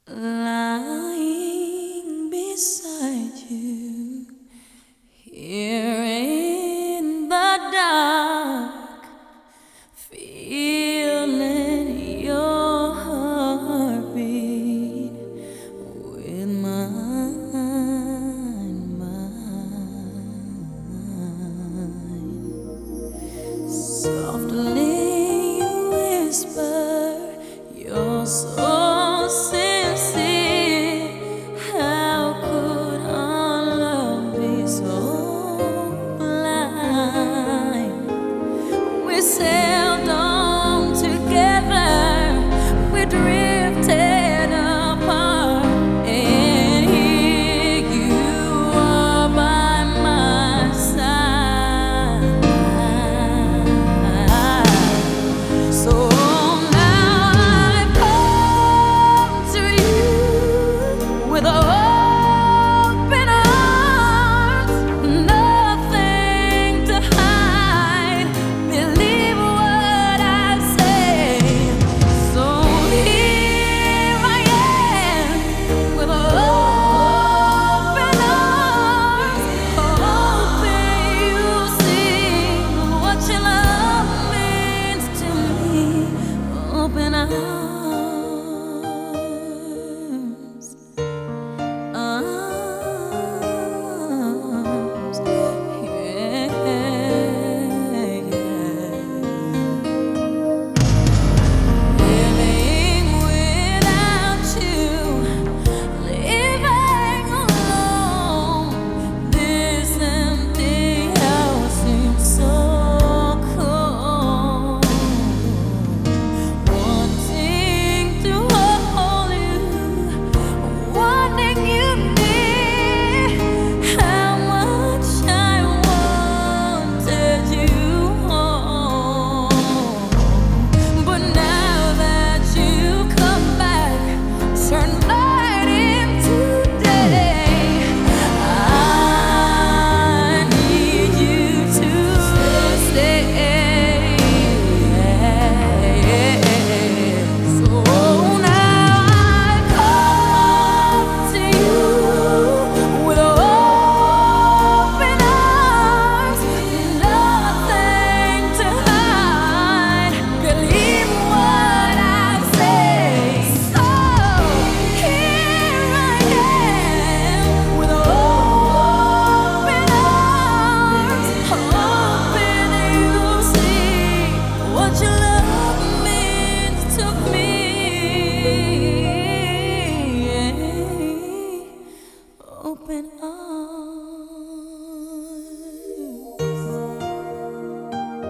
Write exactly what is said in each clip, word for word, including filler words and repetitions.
Lying beside you here in the dark, feeling your heartbeat with mine, mine. Softly you whisper, you're so sincere. How could our love be so blind? We sailed on together, we drifted apart, and here you are by my side. So now I've come to you with open arms, nothing to hide. Believe what I say. So here I am with open arms, hoping you'll see what your love means to me. Open arms, arms, yeah, yeah. Living without you, living alone, this empty house seems so cold. Wanting to hold you, wanting you near, how much I wanted you home. But now that you come back, turn night into day, I need you to stay. So now I come to you with open arms, nothing to hide. Believe what I say. So here I am with open arms, hoping you'll see what your love means to me. Open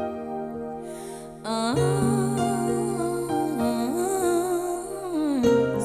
arms.